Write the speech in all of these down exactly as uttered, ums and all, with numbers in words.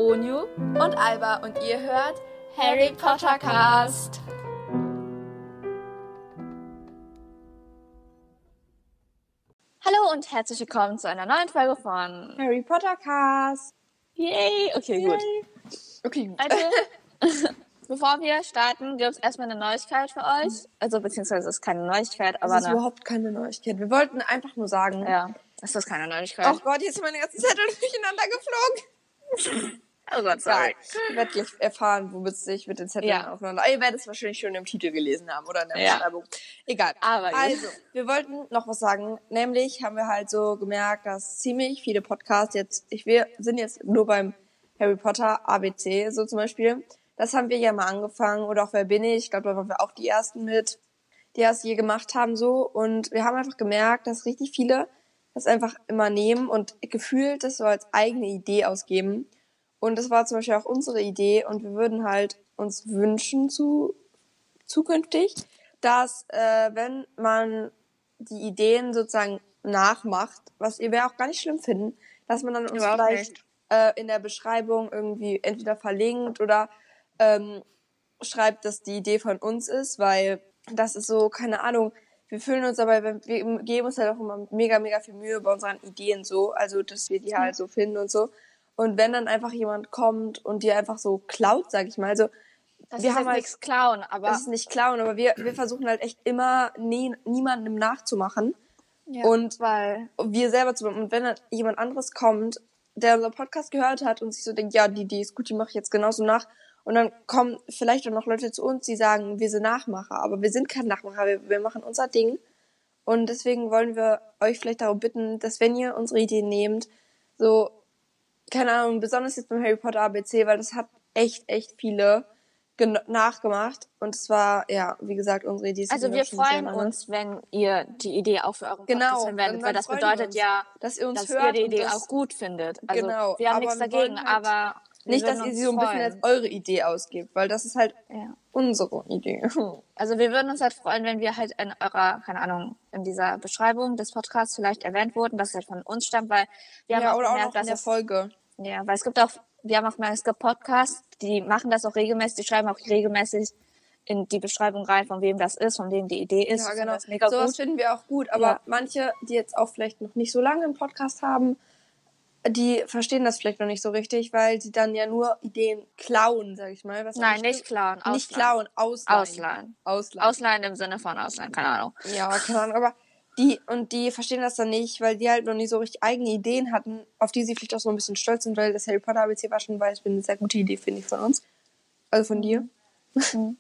Onyu und Alba und ihr hört Harry Potter Cast. Hallo und herzlich willkommen zu einer neuen Folge von Harry Potter Cast. Yay! Okay, Yay. gut. Okay, gut. Also, bevor wir starten, gibt es erstmal eine Neuigkeit für euch. Also, beziehungsweise es ist keine Neuigkeit, aber Das ist eine... überhaupt keine Neuigkeit. Wir wollten einfach nur sagen... Ja, es ist keine Neuigkeit. Oh Gott, jetzt sind meine ganzen Zettel durcheinander geflogen. Oh Gott, sorry. Ja, ihr werdet gleich erfahren, womit es sich mit den Zetteln Ja. aufeinander... Ihr werdet es wahrscheinlich schon im Titel gelesen haben oder in der Ja. Beschreibung. Egal. Aber gut. Also, wir wollten noch was sagen. Nämlich haben wir halt so gemerkt, dass ziemlich viele Podcasts jetzt... Ich, wir sind jetzt nur beim Harry Potter A B C, so zum Beispiel. Das haben wir ja mal angefangen. Oder auch Wer bin ich? Ich glaube, da waren wir auch die Ersten mit, die das je gemacht haben so. Und wir haben einfach gemerkt, dass richtig viele das einfach immer nehmen und gefühlt das so als eigene Idee ausgeben. Und das war zum Beispiel auch unsere Idee und wir würden halt uns wünschen zu zukünftig, dass äh, wenn man die Ideen sozusagen nachmacht, was wir auch gar nicht schlimm finden, dass man dann uns Überhaupt vielleicht nicht. äh, in der Beschreibung irgendwie entweder verlinkt oder ähm, schreibt, dass die Idee von uns ist, weil das ist so, keine Ahnung, wir fühlen uns dabei, wir geben uns halt auch immer mega, mega viel Mühe bei unseren Ideen so, also dass wir die halt so finden und so. Und wenn dann einfach jemand kommt und die einfach so klaut, sag ich mal, also Das wir ist haben jetzt halt, nichts klauen, aber... das ist nicht klauen, aber wir, wir versuchen halt echt immer nie, niemandem nachzumachen Ja, und weil... wir selber zu machen. Und wenn dann jemand anderes kommt, der unseren Podcast gehört hat und sich so denkt, ja, die Idee ist gut, die mache ich jetzt genauso nach. Und dann kommen vielleicht auch noch Leute zu uns, die sagen, wir sind Nachmacher, aber wir sind kein Nachmacher, wir, wir machen unser Ding. Und deswegen wollen wir euch vielleicht darum bitten, dass wenn ihr unsere Ideen nehmt, so, keine Ahnung, besonders jetzt beim Harry Potter A B C, weil das hat echt, echt viele gen- nachgemacht. Und es war, ja, wie gesagt, unsere Idee. Also wir freuen uns, wenn ihr die Idee auch für euren Genau, Podcast verwendet, dann- weil dann das freuen wir bedeutet uns, ja, dass ihr uns dass ihr hört die und Idee das- auch gut findet. Also Genau, wir haben aber nichts wir dagegen, wollen halt aber wir nicht, dass würden ihr uns sie so ein bisschen freuen. als eure Idee ausgibt, weil das ist halt Ja. unsere Idee. Also wir würden uns halt freuen, wenn wir halt in eurer, keine Ahnung, in dieser Beschreibung des Podcasts vielleicht erwähnt wurden, dass es halt von uns stammt, weil wir Ja, haben auch oder auch gemerkt, noch in dass der es, Folge. ja, weil es gibt auch, wir haben auch mal, es gibt Podcasts, die machen das auch regelmäßig, die schreiben auch regelmäßig in die Beschreibung rein, von wem das ist, von wem die Idee ist. Ja, Ich finde genau. das mega Sowas gut. finden wir auch gut, aber Ja. manche, die jetzt auch vielleicht noch nicht so lange einen Podcast haben, die verstehen das vielleicht noch nicht so richtig, weil sie dann ja nur Ideen klauen, sag ich mal. Was Nein, auch nicht klauen, ausleihen. Nicht klauen, ausleihen. Ausleihen. Ausleihen. Ausleihen im Sinne von Ausleihen, keine Ahnung. Ja, keine Ahnung, aber die, und die verstehen das dann nicht, weil die halt noch nicht so richtig eigene Ideen hatten, auf die sie vielleicht auch so ein bisschen stolz sind, weil das Harry Potter A B C war schon Beispiel eine sehr gute Idee, finde ich, von uns. Also von dir. Mhm.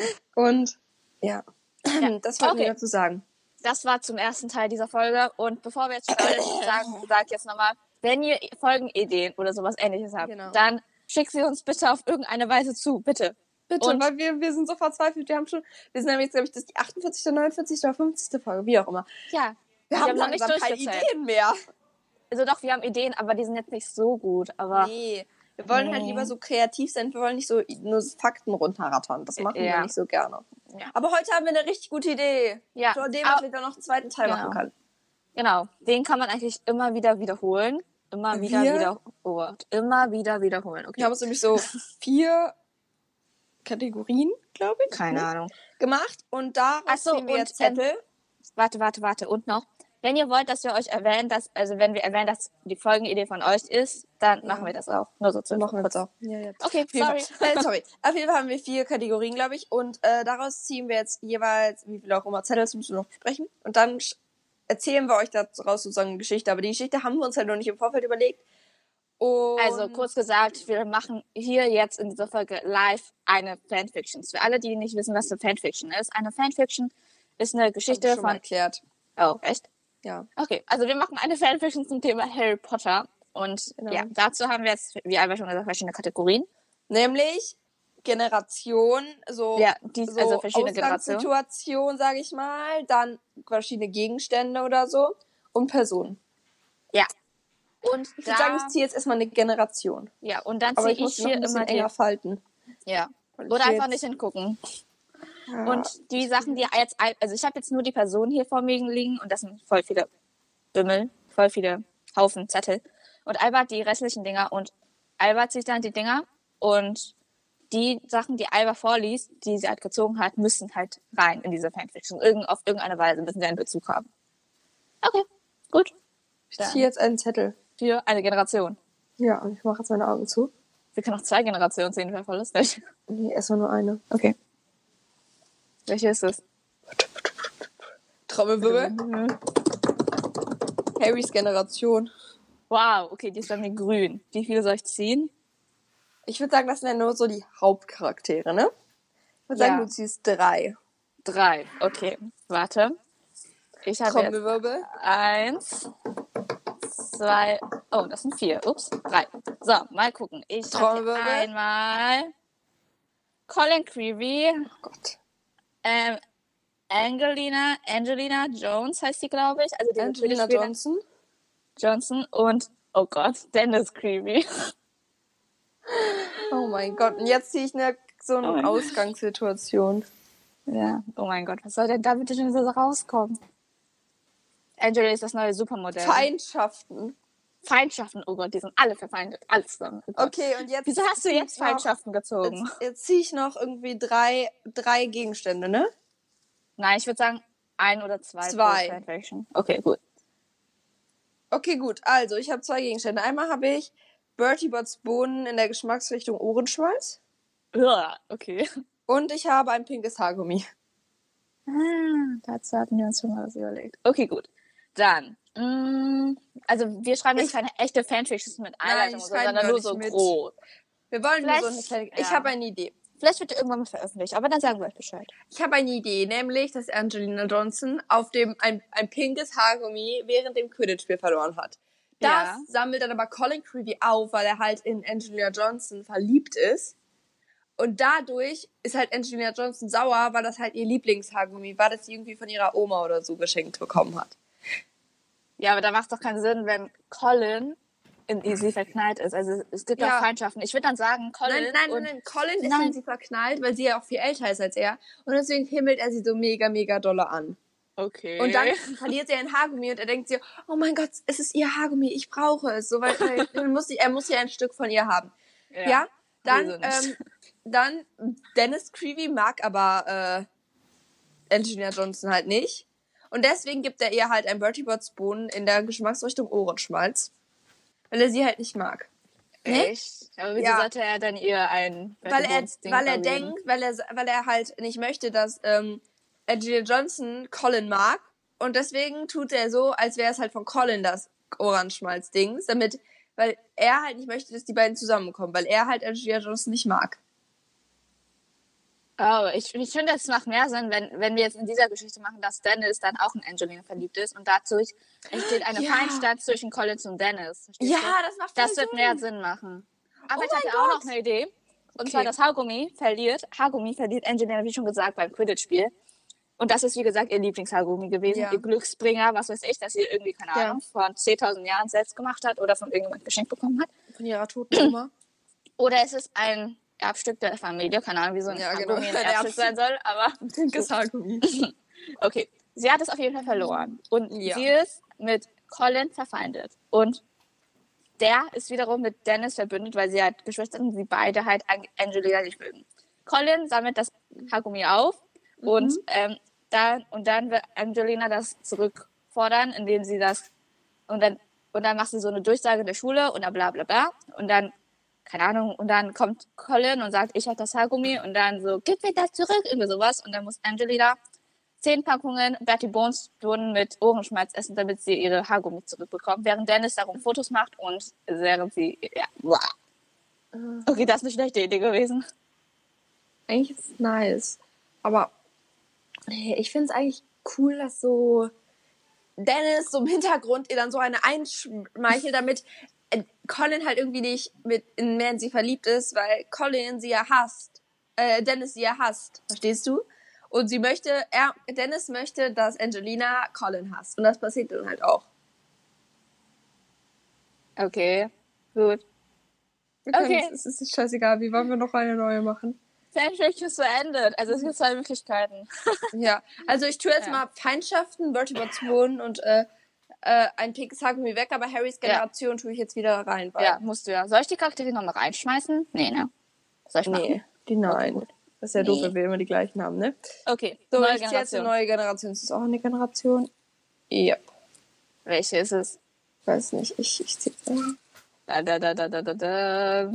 Und, ja. Ja, Das wollten okay. wir dazu sagen. Das war zum ersten Teil dieser Folge. Und bevor wir jetzt starten, sagen, sage ich jetzt nochmal, wenn ihr Folgenideen oder sowas ähnliches habt, Genau. dann schickt sie uns bitte auf irgendeine Weise zu, bitte. Bitte, Und- weil wir, wir sind so verzweifelt. Wir haben schon, wir sind jetzt, glaube ich, das ist die achtundvierzigste, neunundvierzigste oder fünfzigste Folge, wie auch immer. Ja, Wir, wir haben haben noch nicht langsam keine durchgezählt. Ideen mehr. Also doch, wir haben Ideen, aber die sind jetzt nicht so gut. Aber Nee, wir wollen Nee. halt lieber so kreativ sein. Wir wollen nicht so nur Fakten runterrattern. Das machen wir Ja. nicht so gerne. Ja. Aber heute haben wir eine richtig gute Idee. Ja. Von dem, Au- was wir dann noch einen zweiten Teil Genau. machen können. genau, den kann man eigentlich immer wieder wiederholen. Immer wieder Wir- wiederholt. Immer wieder wiederholen. Okay. Wir haben uns nämlich so vier Kategorien, glaube ich, Keine ne, Ahnung. gemacht. Und daraus Ach so, ziehen wir und, jetzt Zettel. Warte, warte, warte. Und noch, wenn ihr wollt, dass wir euch erwähnen, dass, also wenn wir erwähnen, dass die Folgenidee von euch ist, dann machen wir das auch. Nur so zu So machen wir kurz. das auch. Ja, ja. Okay, Auf jeden sorry. Fall. Äh, sorry. Auf jeden Fall haben wir vier Kategorien, glaube ich. Und äh, daraus ziehen wir jetzt jeweils, wie viel auch immer, Zettel, das müssen wir noch besprechen. Und dann sch- erzählen wir euch daraus sozusagen eine Geschichte. Aber die Geschichte haben wir uns halt noch nicht im Vorfeld überlegt. Und Also kurz gesagt, wir machen hier jetzt in dieser Folge live eine Fanfiction. Für alle, die nicht wissen, was eine Fanfiction ist. Eine Fanfiction ist eine hab ich Geschichte schon mal von... erklärt. Oh, echt? Ja. Okay, also wir machen eine Fanfiction zum Thema Harry Potter. Und Genau. ja, dazu haben wir jetzt, wie Albert schon gesagt, verschiedene Kategorien. Nämlich Generation, so, Ja, die, so also verschiedene Generationen. Ausgangssituation, sage ich mal. Dann verschiedene Gegenstände oder so. Und Personen. Ja. Und Ich da, würde sagen, ich ziehe jetzt erstmal eine Generation. ja, und dann Aber ziehe ich muss ich sie noch hier ein bisschen immer die... enger falten. Ja. Weil Oder ich einfach jetzt- nicht hingucken. Ja. Und die Sachen, die jetzt, ein- also ich habe jetzt nur die Personen hier vor mir liegen und das sind voll viele Bümmel, voll viele Haufen Zettel. Und Albert die restlichen Dinger und Alba zieht dann die Dinger und die Sachen, die Alba vorliest, die sie halt gezogen hat, müssen halt rein in diese Fanfiction. Irgend, auf irgendeine Weise müssen sie einen Bezug haben. Okay, gut. Ich ziehe jetzt einen Zettel. Für eine Generation. Ja, und ich mache jetzt meine Augen zu. Wir können auch zwei Generationen sehen, wäre voll lustig. Nee, erstmal nur eine. Okay. Welche ist es? Trommelwirbel. Harrys Generation. Wow, okay, die ist bei mir grün. Wie viele soll ich ziehen? Ich würde sagen, das sind ja nur so die Hauptcharaktere, ne? Ich würde Ja. sagen, du ziehst drei. Drei. Okay, warte. Ich habe jetzt Trommelwirbel. eins, zwei, oh, das sind vier. Ups, drei. So, mal gucken. Ich habe Trommelwirbel. einmal Colin Creevy, Oh Gott. ähm, Angelina, Angelina Jones heißt die, glaube ich. Also die Angelina Quidditch-Spielerin. Johnson. Johnson und, oh Gott, Dennis Creevy. Oh mein Gott. Und jetzt ziehe ich eine, so eine Oh mein Gott. Ausgangssituation. Ja, oh mein Gott, was soll denn da bitte schon so rauskommen? Angela ist das neue Supermodell. Feindschaften. Feindschaften, oh Gott, die sind alle verfeindet. Alles zusammen. Oh Gott. Okay, und jetzt. Wieso hast du zieh jetzt ich noch- Feindschaften gezogen? Jetzt, jetzt ziehe ich noch irgendwie drei, drei Gegenstände, ne? Nein, ich würde sagen, ein oder zwei. Zwei. pro Fanfiction. Okay, gut. Okay, gut. Also, ich habe zwei Gegenstände. Einmal habe ich Bertie Botts Bohnen in der Geschmacksrichtung Ohrenschmalz. Uah, okay. Und ich habe ein pinkes Haargummi. Ah, dazu hatten wir uns schon mal was überlegt. Okay, gut. Dann, mm, also wir schreiben jetzt Ich- keine echte Fanfiction mit Einleitung, ich oder so, schreibe sondern gar nur nicht so mit. grob. Wir wollen nur so Vielleicht- eine kleine... ja. Ich habe eine Idee. Vielleicht wird die irgendwann mal veröffentlicht, aber dann sagen wir euch Bescheid. Ich habe eine Idee, nämlich, dass Angelina Johnson auf dem ein, ein pinkes Haargummi während dem Quidditch-Spiel verloren hat. Das Ja. sammelt dann aber Colin Creevy auf, weil er halt in Angelina Johnson verliebt ist. Und dadurch ist halt Angelina Johnson sauer, weil das halt ihr Lieblingshaargummi war, das sie irgendwie von ihrer Oma oder so geschenkt bekommen hat. Ja, aber da macht es doch keinen Sinn, wenn Colin in sie verknallt ist. Also es gibt Ja. auch Feindschaften. Ich würde dann sagen, Colin Nein, nein, und nein, nein, Colin ist Nein. in sie verknallt, weil sie ja auch viel älter ist als er. Und deswegen himmelt er sie so mega, mega dolle an. okay. Und dann verliert sie ein Haargummi und er denkt sich, oh mein Gott, es ist ihr Haargummi, ich brauche es. So, weil, weil dann muss sie, er muss ja ein Stück von ihr haben. Ja, dann, sowieso nicht. ähm, dann Dennis Creevy mag aber äh, Angelina Johnson halt nicht. Und deswegen gibt er ihr halt ein Bertie Botts Bohnen in der Geschmacksrichtung Ohrenschmalz. Weil er sie halt nicht mag. Echt? Aber wieso Ja. sollte er dann ihr ein Weil er, Ding weil er vergeben? denkt, weil er, weil er halt nicht möchte, dass ähm, Angelina Johnson Colin mag. Und deswegen tut er so, als wäre es halt von Colin das Ohrenschmalz-Dings, damit, weil er halt nicht möchte, dass die beiden zusammenkommen, weil er halt Angelina Johnson nicht mag. Oh, ich, ich finde, es macht mehr Sinn, wenn, wenn wir jetzt in dieser Geschichte machen, dass Dennis dann auch in Angelina verliebt ist und dazu entsteht eine Ja. Feindschaft zwischen Collins und Dennis. Verstehst Ja, du? das macht voll Das wird Sinn. mehr Sinn machen. Aber Oh ich hatte mein auch Gott. noch eine Idee. Und Okay. zwar das Haargummi verliert, Haargummi verliert Angelina, wie schon gesagt, beim Quidditch-Spiel. Und das ist, wie gesagt, ihr Lieblingshaargummi gewesen, Ja. ihr Glücksbringer, was weiß ich, dass sie irgendwie, keine Ja. Ahnung, vor zehntausend Jahren selbst gemacht hat oder von irgendjemand geschenkt bekommen hat. Von ihrer toten Oma. Oder es ist ein Erbstück der Familie, keine Ahnung, wie so ein Ja, genau. Haargummi ein Ein Erbstück sein soll, aber Pinkes Haargummi. okay, sie hat es auf jeden Fall verloren. Und Ja. sie ist mit Colin verfeindet. Und der ist wiederum mit Dennis verbündet, weil sie halt Geschwister sind und sie beide halt An- Angelina nicht mögen. Colin sammelt das Haargummi auf und, ähm, dann, und dann wird Angelina das zurückfordern, indem sie das und dann, und dann macht sie so eine Durchsage in der Schule und dann bla bla bla. Und dann, keine Ahnung, und dann kommt Colin und sagt, ich habe das Haargummi und dann so, gib mir das zurück, irgendwie sowas. Und dann muss Angelina zehn Packungen Bertie Bones Bohnen mit Ohrenschmalz essen, damit sie ihre Haargummi zurückbekommt, während Dennis darum Fotos macht und während sie, ja, boah. Okay, das ist eine schlechte Idee gewesen. Eigentlich ist es nice. Aber nee, ich finde es eigentlich cool, dass so Dennis so im Hintergrund ihr dann so eine einschmeichelt, damit äh, Colin halt irgendwie nicht mit in mehr in sie verliebt ist, weil Colin sie ja hasst. Äh, Dennis sie ja hasst. Verstehst du? Und sie möchte, er, Dennis möchte, dass Angelina Colin hasst. Und das passiert dann halt auch. Okay, gut. Wir können- Okay. Es ist scheißegal, wie wollen wir noch eine neue machen? Fanfiction ist beendet. Also es gibt zwei Möglichkeiten. Ja, also ich tue jetzt Ja. mal Feindschaften, Bertie Botts Bohnen und äh, äh, ein pinkes Haargummi weg, aber Harrys Generation ja. tue ich jetzt wieder rein. Weil ja, musst du ja. Soll ich die Charaktere nochmal reinschmeißen? Nee, ne? Soll ich nee, machen? die nein. Okay, das ist ja nee. doof, wenn wir immer die gleichen haben, ne? Okay, so, neue ich Generation. Jetzt eine neue Generation. Ist das auch eine Generation? Ja. Yep. Welche ist es? Ich weiß nicht, ich, ich zieh's an. Da, da, da, da, da, da, da.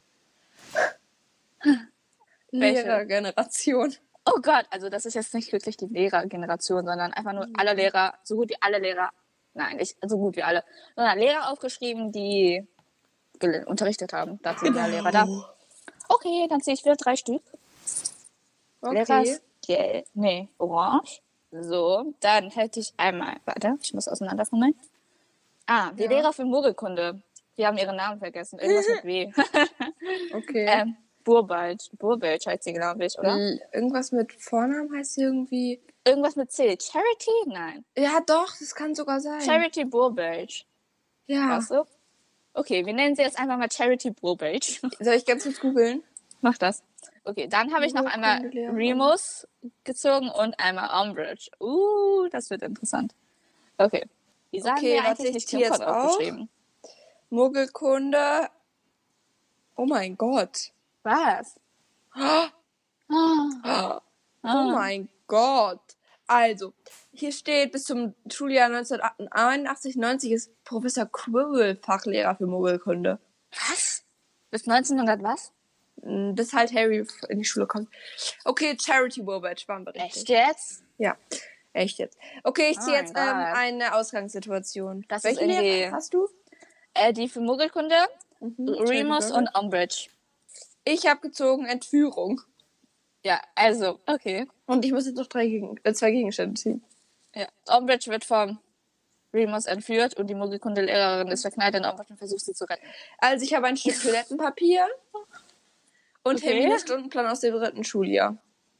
Lehrergeneration. Oh Gott, also das ist jetzt nicht wirklich die Lehrergeneration, sondern einfach nur alle Lehrer, so gut wie alle Lehrer, nein, nicht so gut wie alle, sondern Lehrer aufgeschrieben, die gel- unterrichtet haben. Dazu genau. Lehrer da. Okay, dann ziehe ich wieder drei Stück. Okay. Lehrer ist gelb, nee, orange. So, dann hätte ich einmal, warte, ich muss auseinanderfummeln. Ah, die ja. Lehrer für Muggelkunde. Wir haben ihren Namen vergessen. Irgendwas mit W. Okay. ähm, Burbage. Burbage heißt sie, glaube ich, oder? Irgendwas mit Vornamen heißt sie irgendwie... Irgendwas mit C. Charity? Nein. Ja, doch, das kann sogar sein. Charity Burbage. Ja. Weißt du? Okay, wir nennen sie jetzt einfach mal Charity Burbage. Soll ich ganz kurz googeln? Mach das. Okay, dann habe ich noch einmal Remus gezogen und einmal Umbridge. Uh, das wird interessant. Okay. Wie sagen okay, wir eigentlich nicht hier jetzt aufgeschrieben? Muggelkunde. Oh mein Gott. Was? Oh, Ah. oh mein Gott. Also, hier steht, bis zum Schuljahr neunzehnhunderteinundachtzig neunzig ist Professor Quirrell Fachlehrer für Muggelkunde. Was? Bis neunzehnhundert was? Bis halt Harry in die Schule kommt. Okay, Charity Burbage waren wir richtig. Echt jetzt? Ja, echt jetzt. Okay, ich ziehe Oh jetzt ähm, eine Ausgangssituation. Das Welche ist irgendwie... Lehrer hast du? Äh, die für Muggelkunde, mhm, Remus und Umbridge. Ich habe gezogen Entführung. Ja, also, okay. Und ich muss jetzt noch drei Gegen äh, zwei Gegenstände ziehen. Ja, Umbridge wird vom Remus entführt und die Muggelkunde-Lehrerin ist verknallt in Umbridge und versucht sie zu retten. Also ich habe ein Stück Toilettenpapier und Okay. Hermines Stundenplan aus dem dritten Schuljahr.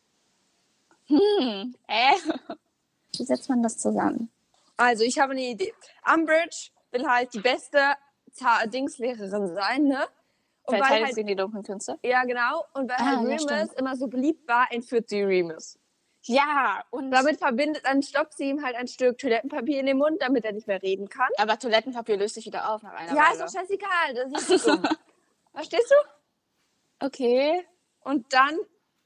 Hm, äh? Wie setzt man das zusammen? Also ich habe eine Idee. Umbridge will halt die beste Dingslehrerin sein, ne? Und weil halt, gegen die dunklen Künste? Ja, genau. Und weil ah, halt ja, Remus stimmt. immer so beliebt war, entführt sie Remus. Ja, und damit verbindet, dann stopft sie ihm halt ein Stück Toilettenpapier in den Mund, damit er nicht mehr reden kann. Aber Toilettenpapier löst sich wieder auf nach einer ja, Weile. Ja, ist doch scheißegal. Das ist nicht dumm. Verstehst du? Okay. Und dann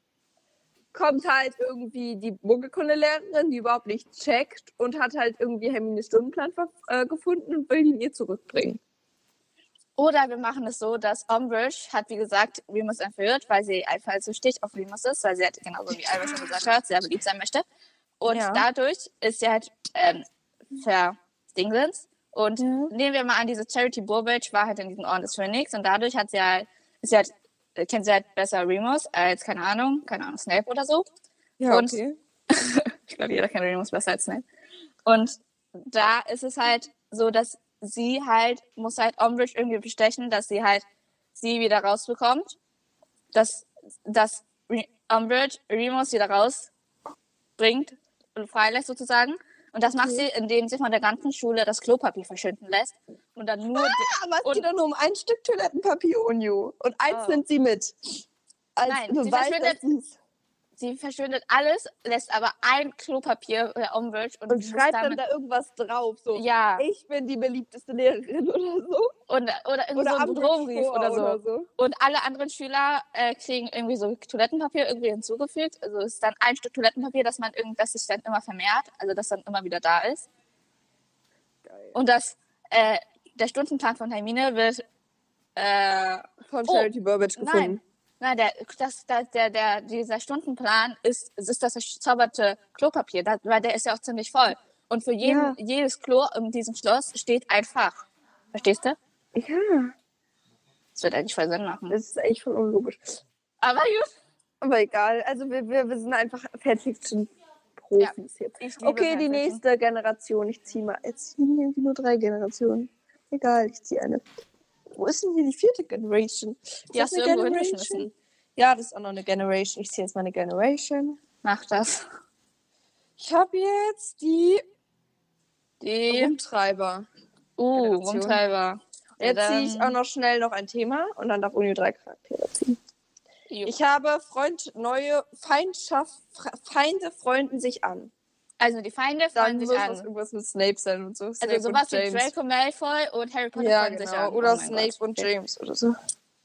kommt halt irgendwie die Muggelkundelehrerin, die überhaupt nicht checkt und hat halt irgendwie Hermines Stundenplan äh, gefunden und will ihn ihr zurückbringen. Oder wir machen es so, dass Umbridge hat, wie gesagt, Remus entführt, weil sie einfach so stich auf Remus ist, weil sie halt genauso wie Albus schon gesagt hat, sehr beliebt sein möchte. Und ja. dadurch ist sie halt ähm, verdingsenst. Und mhm. nehmen wir mal an, diese Charity Burbage war halt in diesem Orden des Phönix und dadurch hat sie halt, ist sie halt, kennt sie halt besser Remus als, keine Ahnung, keine Ahnung, Snape oder so. Ja, und okay. ich glaube, jeder kennt Remus besser als Snape. Und da ist es halt so, dass sie halt, muss halt Umbridge irgendwie bestechen, dass sie halt sie wieder rausbekommt, dass, dass Umbridge Remus wieder rausbringt und freilässt sozusagen. Und das okay. macht sie, indem sie von der ganzen Schule das Klopapier verschwinden lässt. Und dann nur... Ah, aber es geht doch nur um ein Stück Toilettenpapier, Unio. Und eins oh. nimmt sie mit. Als Nein, sie verschwindet... Sie verschwindet alles, lässt aber ein Klopapier bei Umbridge und, und schreibt dann da irgendwas drauf. So, ja. Ich bin die beliebteste Lehrerin oder so. Und, oder irgendwie oder so ein Bedrohungsbrief oder, oder so. Und alle anderen Schüler äh, kriegen irgendwie so Toilettenpapier irgendwie hinzugefügt. Also es ist dann ein Stück Toilettenpapier, dass man irgend, das sich dann immer vermehrt, also das dann immer wieder da ist. Geil. Und das, äh, der Stundenplan von Hermine wird äh, von Charity oh, Burbage gefunden. Nein. Nein, der, das, der, der, der, dieser Stundenplan ist, ist das verzauberte Klopapier, da, weil der ist ja auch ziemlich voll. Und für jeden, ja. jedes Klo in diesem Schloss steht ein Fach. Verstehst du? Ja. Das wird eigentlich voll Sinn machen. Das ist echt voll unlogisch. Aber gut. Aber egal, also wir, wir, wir sind einfach Fanfiction-Profis ja. jetzt. Okay, die nächste Generation. Ich ziehe mal, jetzt ziehen irgendwie nur drei Generationen. Egal, ich ziehe eine. Wo ist denn hier die vierte Generation? Ist die hast du irgendwo hingeschmissen. Ja, das ist auch noch eine Generation. Ich ziehe jetzt mal eine Generation. Mach das. Ich habe jetzt die, die Rumtreiber. Uh, Rumtreiber. Jetzt ja, ziehe ich auch noch schnell noch ein Thema und dann darf Uni drei Charaktere ziehen. Jo. Ich habe Freund, neue Feindschaft, Feinde freunden sich an. Also die Feinde Dann freuen muss sich das an. irgendwas mit Snape sein und so. Snape Also sowas und wie James. Draco Malfoy und Harry Potter Ja, freuen sich genau. an. Oder Oh mein Snape Gott. und Okay. James oder so.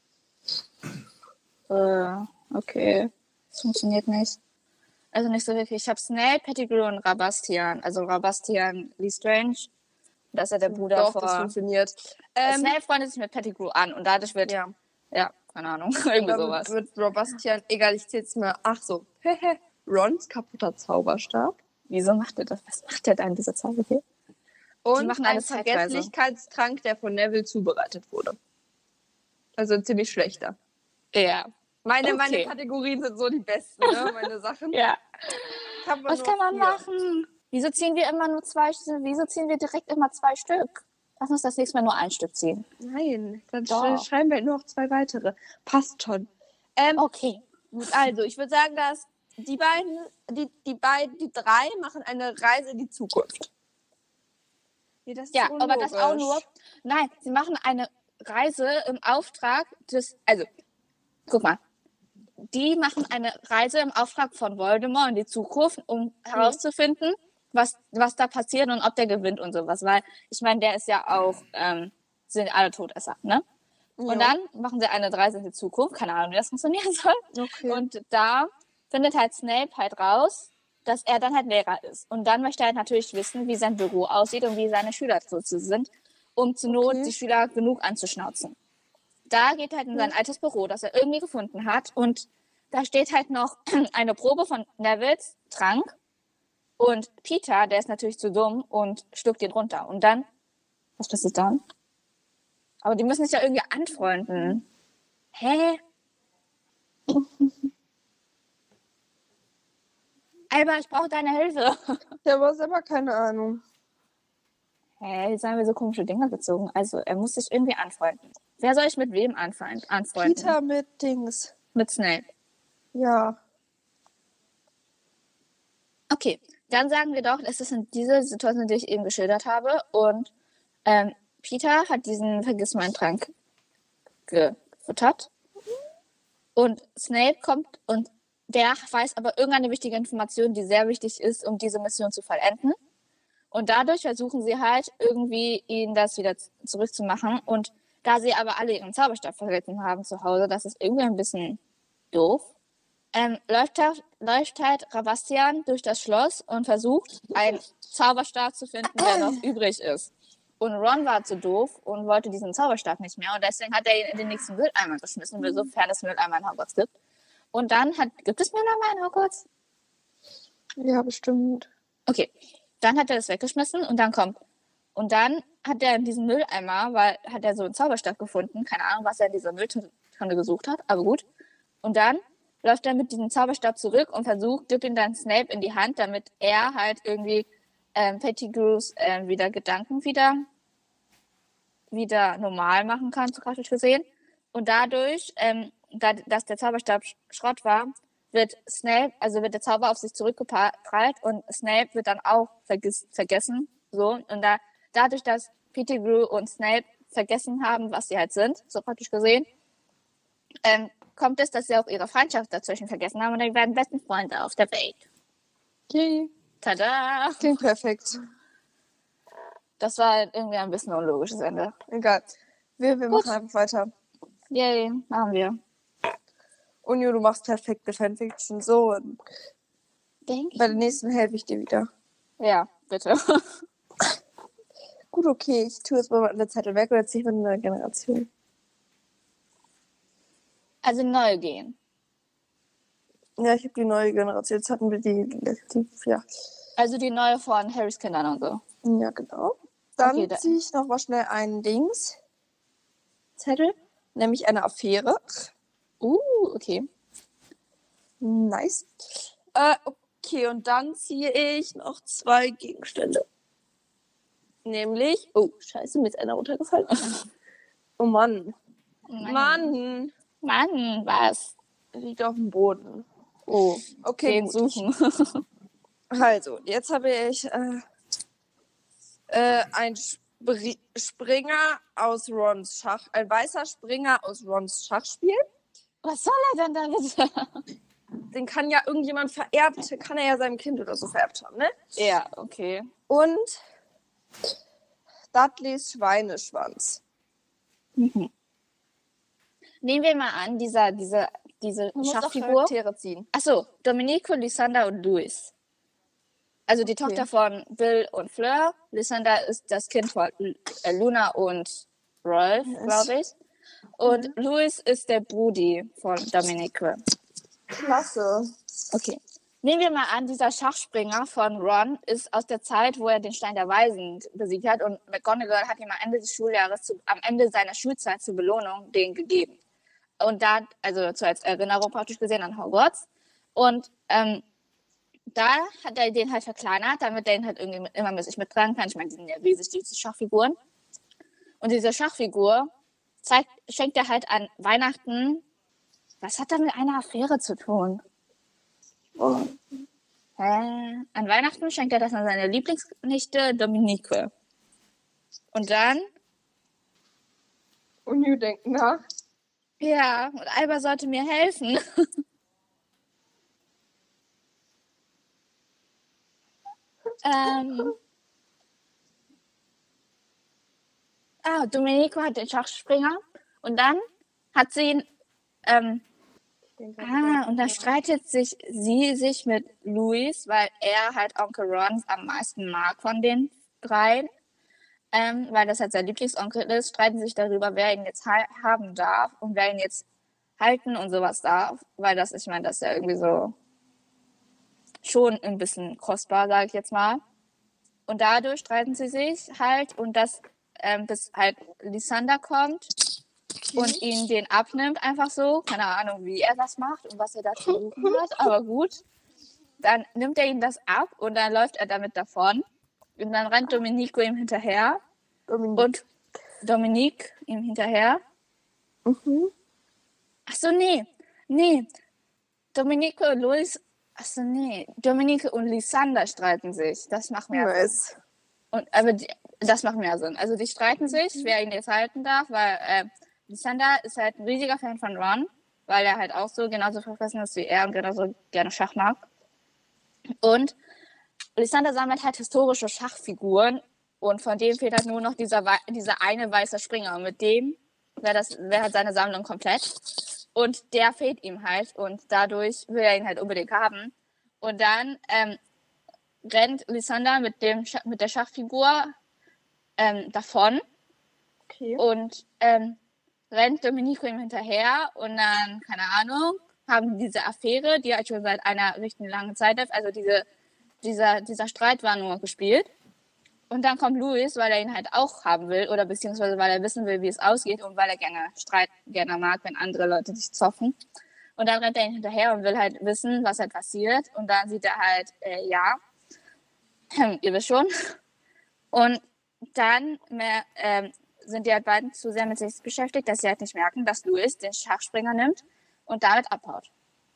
Äh, okay. Das funktioniert nicht. Also nicht so wirklich. Ich habe Snape, Pettigrew und Rabastian. Also Rabastian Lestrange. Das ist ja der Bruder Doch, von... das funktioniert. Ähm, Snape freundet sich mit Pettigrew an und dadurch wird... ja. Ja, keine Ahnung. Irgendwie Dann sowas. wird Robastian, egal, ich zähle jetzt mal. Ach so. Rons kaputter Zauberstab. Wieso macht er das? Was macht er da in dieser Zeit hier? Und machen eine ein Zeitreise. Vergesslichkeitstrank, der von Neville zubereitet wurde. Also ein ziemlich schlechter. Ja. Meine, Okay. meine Kategorien sind so die besten, ne? Meine Sachen. Ja. Kann man Was nur kann man vier. machen? Wieso ziehen wir immer nur zwei Stück? Wieso ziehen wir direkt immer zwei Stück? Lass uns das nächste Mal nur ein Stück ziehen. Nein, dann Doch. sch- schreiben wir nur noch zwei weitere. Passt schon. Ähm, Okay. Gut, also ich würde sagen, dass die beiden, die, die beiden, die drei machen eine Reise in die Zukunft. Nee, das ist Ja, aber das auch unlogisch. nur. Nein, sie machen eine Reise im Auftrag des. Also, guck mal. Die machen eine Reise im Auftrag von Voldemort in die Zukunft, um herauszufinden, was, was da passiert und ob der gewinnt und sowas. Weil, ich meine, der ist ja auch, ähm, sind alle Todesser, ne? Ja. Und dann machen sie eine Reise in die Zukunft, keine Ahnung, wie das funktionieren soll. Okay. Und da findet halt Snape halt raus, dass er dann halt Lehrer ist. Und dann möchte er halt natürlich wissen, wie sein Büro aussieht und wie seine Schüler so sind, um zur Not Okay. die Schüler genug anzuschnauzen. Da geht halt in sein altes Büro, das er irgendwie gefunden hat. Und da steht halt noch eine Probe von Nevilles Trank. Und Peter, der ist natürlich zu dumm und schluckt ihn runter. Und dann, was passiert dann? Aber die müssen sich ja irgendwie anfreunden. Hä? Alba, ich brauche deine Hilfe. Ich habe aber selber keine Ahnung. Hä, jetzt haben wir so komische Dinge gezogen. Also, er muss sich irgendwie anfreunden. Wer soll ich mit wem anfreunden? anfreunden? Peter mit Dings. Mit Snape. Ja. Okay, dann sagen wir doch, es ist in dieser Situation, die ich eben geschildert habe. Und ähm, Peter hat diesen Vergissmeintrank gefuttert. Und Snape kommt und der weiß aber irgendeine wichtige Information, die sehr wichtig ist, um diese Mission zu vollenden. Und dadurch versuchen sie halt irgendwie, ihn das wieder zurückzumachen. Und da sie aber alle ihren Zauberstab vergessen haben zu Hause, das ist irgendwie ein bisschen doof, ähm, läuft, halt, läuft halt Rabastian durch das Schloss und versucht, einen Zauberstab zu finden, der noch übrig ist. Und Ron war zu doof und wollte diesen Zauberstab nicht mehr. Und deswegen hat er ihn in den nächsten Mülleimer geschmissen, sofern es Mülleimer in Hogwarts gibt. Und dann hat... Gibt es Mülleimer in Hogwarts? Ja, bestimmt. Okay. Dann hat er das weggeschmissen und dann kommt... Und dann hat er in diesem Mülleimer, weil hat er so einen Zauberstab gefunden. Keine Ahnung, was er in dieser Mülltonne gesucht hat, aber gut. Und dann läuft er mit diesem Zauberstab zurück und versucht, gibt ihn dann Snape in die Hand, damit er halt irgendwie ähm, Pettigrews äh, wieder Gedanken wieder, wieder normal machen kann, so praktisch gesehen. Und dadurch, ähm, da, dass der Zauberstab Schrott war, wird Snape, also wird der Zauber auf sich zurückgeprallt und Snape wird dann auch vergiss, vergessen. So. Und da, dadurch, dass Pettigrew und Snape vergessen haben, was sie halt sind, so praktisch gesehen, ähm, kommt es, dass sie auch ihre Freundschaft dazwischen vergessen haben und dann werden besten Freunde auf der Welt. Okay. Tada! Klingt perfekt. Das war irgendwie ein bisschen ein unlogisches Ende. Egal. Wir, wir machen einfach weiter. Yay, machen wir. Unio, du machst perfekte Fanfiction. So, und Denk bei der nächsten helfe ich dir wieder. Ja, bitte. Gut, okay, ich tue jetzt mal meine Zettel weg und jetzt ziehe ich mal eine neue Generation. Also neu gehen. Ja, ich habe die neue Generation. Jetzt hatten wir die, die ja. Also die neue von Harrys Kindern und so. Ja, genau. Dann Okay, da- ziehe ich noch mal schnell einen Dings. Zettel, nämlich eine Affäre. Uh, okay. Nice. Äh, okay, und dann ziehe ich noch zwei Gegenstände. Nämlich, oh, scheiße, mir ist einer runtergefallen. Oh Mann. Mann. Mann, was? Liegt auf dem Boden. Oh, Okay, den gut. suchen. Also, jetzt habe ich äh, äh, ein Spri- Springer aus Rons Schach, ein weißer Springer aus Rons Schachspiel. Was soll er denn da bitte? den kann ja irgendjemand vererbt, kann er ja seinem Kind oder so vererbt haben, ne? Ja, okay. Und Dudleys Schweineschwanz. Mhm. Nehmen wir mal an, dieser, diese, diese Man muss doch Schachfigur. Charaktere ziehen. Achso, Domenico, Lysander und Louis. Also die Okay. Tochter von Bill und Fleur. Lysander ist das Kind von äh, Luna und Rolf, Yes. glaube ich. Und Louis ist der Brudi von Domenico. Klasse. Okay. Nehmen wir mal an, dieser Schachspringer von Ron ist aus der Zeit, wo er den Stein der Weisen besiegt hat und McGonagall hat ihm am Ende des Schuljahres, zu, am Ende seiner Schulzeit zur Belohnung den gegeben. Und da, also so als Erinnerung praktisch gesehen an Hogwarts. Und ähm, da hat er den halt verkleinert, damit er ihn halt irgendwie immer mit sich mittragen kann. Ich meine, die sind ja riesig, diese Schachfiguren. Und diese Schachfigur zeigt, schenkt er halt an Weihnachten. Was hat das mit einer Affäre zu tun? Oh. Hä? An Weihnachten schenkt er das an seine Lieblingsnichte Dominique. Und dann, Unju denken nach. ja, und Alba sollte mir helfen. ähm. Ah, Domenico hat den Schachspringer. Und dann hat sie ihn, ähm, Ah, und da streitet sich sie sich mit Louis, weil er halt Onkel Ron am meisten mag von den dreien. Ähm, weil das halt sein Lieblingsonkel ist, streiten sich darüber, wer ihn jetzt ha- haben darf und wer ihn jetzt halten und sowas darf. Weil das, ich meine, das ist ja irgendwie so schon ein bisschen kostbar, sage ich jetzt mal. Und dadurch streiten sie sich halt und das, ähm, bis halt Lysander kommt und ihn den abnimmt, einfach so. Keine Ahnung, wie er das macht und was er da zu suchen hat, aber gut. Dann nimmt er ihm das ab und dann läuft er damit davon. Und dann rennt Domenico ihm hinterher. Dominik. Und Dominique ihm hinterher. Mhm. Ach so, nee. Nee. Domenico und Louis. Ach so, nee. Domenico und Lysander streiten sich. Das macht mehr Sinn. Nice. Und, aber die, das macht mehr Sinn. Also die streiten sich, wer ihn jetzt halten darf, weil äh, Lysander ist halt ein riesiger Fan von Ron, weil er halt auch so genauso verfressen ist wie er und genauso gerne Schach mag. Und Lysander sammelt halt historische Schachfiguren und von dem fehlt halt nur noch dieser, dieser eine weiße Springer. Und mit dem wäre das wäre halt seine Sammlung komplett. Und der fehlt ihm halt und dadurch will er ihn halt unbedingt haben. Und dann ähm, rennt Lysander mit, dem, mit der Schachfigur ähm, davon. Okay. Und ähm, rennt Domenico ihm hinterher und dann, keine Ahnung, haben diese Affäre, die halt schon seit einer richtig langen Zeit läuft, also diese, dieser, dieser Streit war nur gespielt. Und dann kommt Louis, weil er ihn halt auch haben will oder beziehungsweise weil er wissen will, wie es ausgeht und weil er gerne Streit gerne mag, wenn andere Leute sich zoffen. Und dann rennt er ihn hinterher und will halt wissen, was halt passiert. Und dann sieht er halt, äh, ja, ihr wisst schon. Und dann mehr, ähm, sind die halt beiden zu sehr mit sich beschäftigt, dass sie halt nicht merken, dass Louis den Schachspringer nimmt und damit abhaut.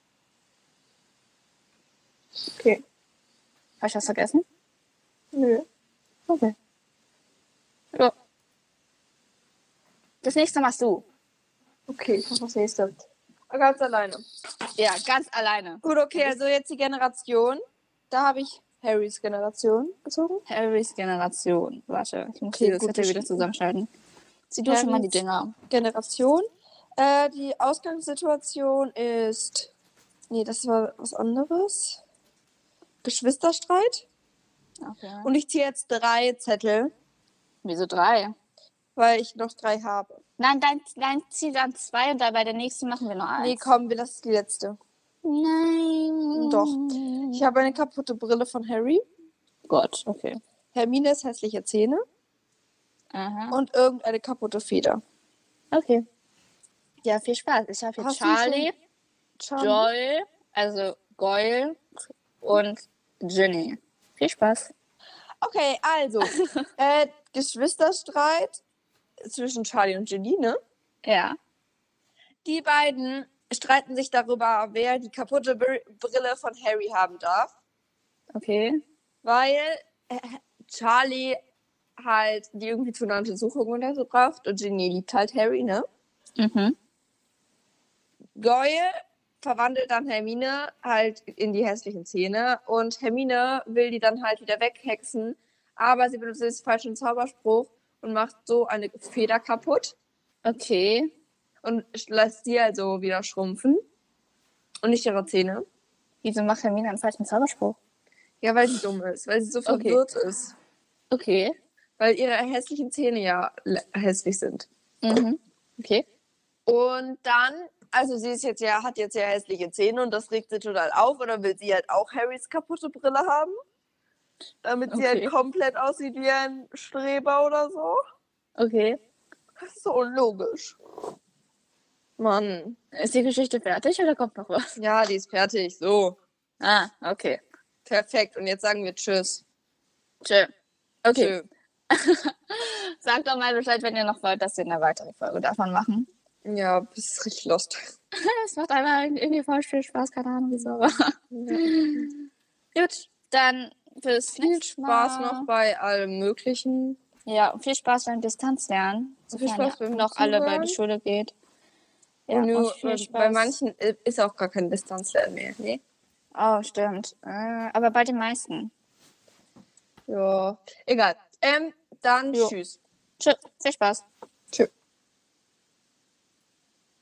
Okay. Habe ich was vergessen? Nö. Okay. Ja. Das nächste machst du. Okay, ich mach das nächste. Ganz alleine. Ja, ganz alleine. Gut, okay, also jetzt die Generation. Da habe ich Harrys Generation gezogen. Harrys Generation. Warte, ich muss Okay, dieses gut, Zettel wieder das- zusammenschalten. Zieh du schon mal die Harrys Dinger. Generation. Äh, die Ausgangssituation ist. Nee, das war was anderes. Geschwisterstreit. Okay. Und ich ziehe jetzt drei Zettel, Wieso drei? weil ich noch drei habe. Nein, dann, dann zieh dann zwei und dann bei der nächsten machen wir noch eins. Nee, komm, wir lassen die letzte. Nein. Doch. Ich habe eine kaputte Brille von Harry. Gott, okay. Hermines hässliche Zähne. Aha. Und irgendeine kaputte Feder. Okay. Ja, viel Spaß. Ich habe hier Hast du Charlie, Charlie? Joel, also Goyle und Ginny. Viel Spaß. Okay, also. äh, Geschwisterstreit zwischen Charlie und Ginny, ne? Ja. Die beiden streiten sich darüber, wer die kaputte Br- Brille von Harry haben darf. Okay. Weil äh, Charlie halt die irgendwie zu einer Untersuchung oder so braucht und Ginny liebt halt Harry, ne? Mhm. Goyle verwandelt dann Hermine halt in die hässlichen Zähne und Hermine will die dann halt wieder weghexen, aber sie benutzt den falschen Zauberspruch und macht so eine Feder kaputt Okay. und lässt die also wieder schrumpfen und nicht ihre Zähne. Wieso macht Hermine einen falschen Zauberspruch? Ja, weil sie dumm ist, weil sie so Okay. verwirrt ist. Okay. Weil ihre hässlichen Zähne ja hässlich sind. Mhm. Okay. Und dann, also sie ist jetzt ja, hat jetzt ja hässliche Zähne und das regt sie total auf. Oder will sie halt auch Harrys kaputte Brille haben? Damit sie Okay. halt komplett aussieht wie ein Streber oder so. Okay. Das ist so unlogisch. Mann. Ist die Geschichte fertig oder kommt noch was? Ja, die ist fertig. So. Ah, okay. Perfekt. Und jetzt sagen wir Tschüss. Tschö. Okay. Tschö. Sagt doch mal Bescheid, wenn ihr noch wollt, dass wir eine weitere Folge davon machen. Ja, das ist richtig lost. Es macht einfach irgendwie voll viel Spaß, keine Ahnung wieso. Aber Ja. gut, dann bis Viel nächstes Spaß Mal. noch bei allem Möglichen. Ja, und viel Spaß beim Distanzlernen. So viel Sofern Spaß ihr beim noch alle bei Zuhören. die Schule geht. Ja, Und nur, und viel bei, Spaß. bei manchen ist auch gar kein Distanzlernen mehr. Nee. Oh, stimmt. Äh, aber bei den meisten. Ja, egal. Ähm, dann Jo. tschüss. Tschö, viel Spaß. Tschüss.